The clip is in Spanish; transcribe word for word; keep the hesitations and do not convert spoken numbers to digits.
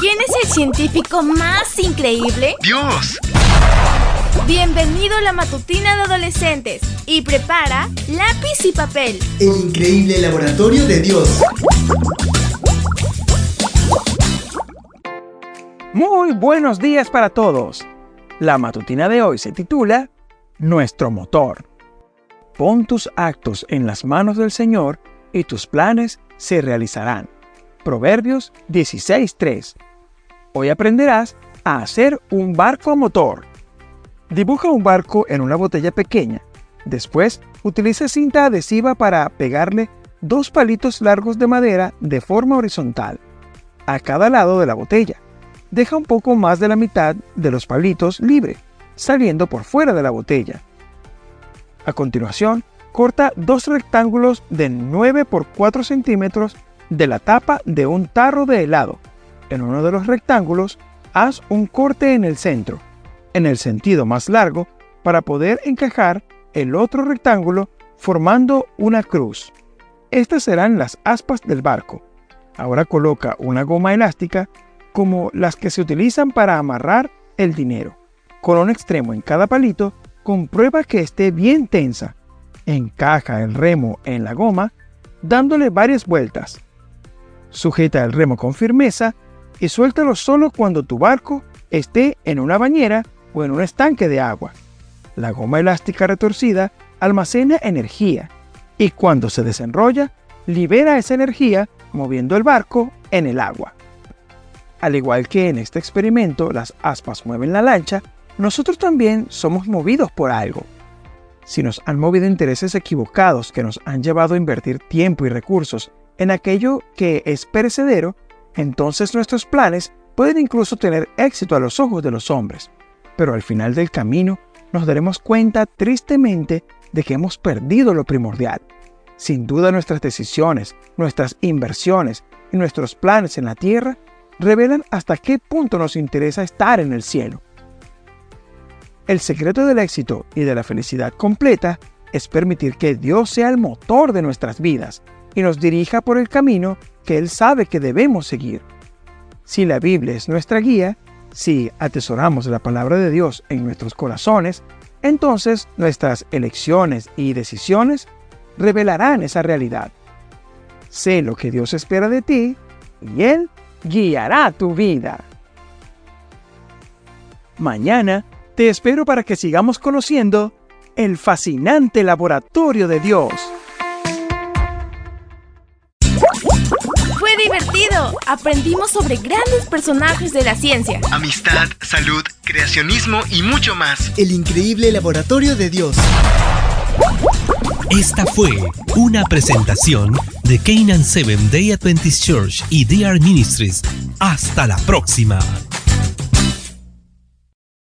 ¿Quién es el científico más increíble? ¡Dios! Bienvenido a la matutina de adolescentes y prepara lápiz y papel. El increíble laboratorio de Dios. Muy buenos días para todos. La matutina de hoy se titula Nuestro motor. Pon tus actos en las manos del Señor y tus planes se realizarán. Proverbios dieciséis tres. Hoy aprenderás a hacer un barco a motor. Dibuja un barco en una botella pequeña. Después, utiliza cinta adhesiva para pegarle dos palitos largos de madera de forma horizontal a cada lado de la botella. Deja un poco más de la mitad de los palitos libre, saliendo por fuera de la botella. A continuación, corta dos rectángulos de nueve por cuatro centímetros de la tapa de un tarro de helado. En uno de los rectángulos, haz un corte en el centro, en el sentido más largo, para poder encajar el otro rectángulo formando una cruz. Estas serán las aspas del barco. Ahora coloca una goma elástica como las que se utilizan para amarrar el dinero. Con un extremo en cada palito, comprueba que esté bien tensa. Encaja el remo en la goma, dándole varias vueltas. Sujeta el remo con firmeza y suéltalo solo cuando tu barco esté en una bañera o en un estanque de agua. La goma elástica retorcida almacena energía y cuando se desenrolla, libera esa energía moviendo el barco en el agua. Al igual que en este experimento las aspas mueven la lancha, nosotros también somos movidos por algo. Si nos han movido intereses equivocados que nos han llevado a invertir tiempo y recursos en aquello que es perecedero, entonces nuestros planes pueden incluso tener éxito a los ojos de los hombres. Pero al final del camino nos daremos cuenta tristemente de que hemos perdido lo primordial. Sin duda nuestras decisiones, nuestras inversiones y nuestros planes en la tierra revelan hasta qué punto nos interesa estar en el cielo. El secreto del éxito y de la felicidad completa es permitir que Dios sea el motor de nuestras vidas y nos dirija por el camino que Él sabe que debemos seguir. Si la Biblia es nuestra guía, si atesoramos la palabra de Dios en nuestros corazones, entonces nuestras elecciones y decisiones revelarán esa realidad. Sé lo que Dios espera de ti y Él guiará tu vida. Mañana te espero para que sigamos conociendo el fascinante laboratorio de Dios. Fue divertido. Aprendimos sobre grandes personajes de la ciencia. Amistad, salud, creacionismo y mucho más. El increíble laboratorio de Dios. Esta fue una presentación de Canaan Seventh Day Adventist Church y D R Ministries. Hasta la próxima.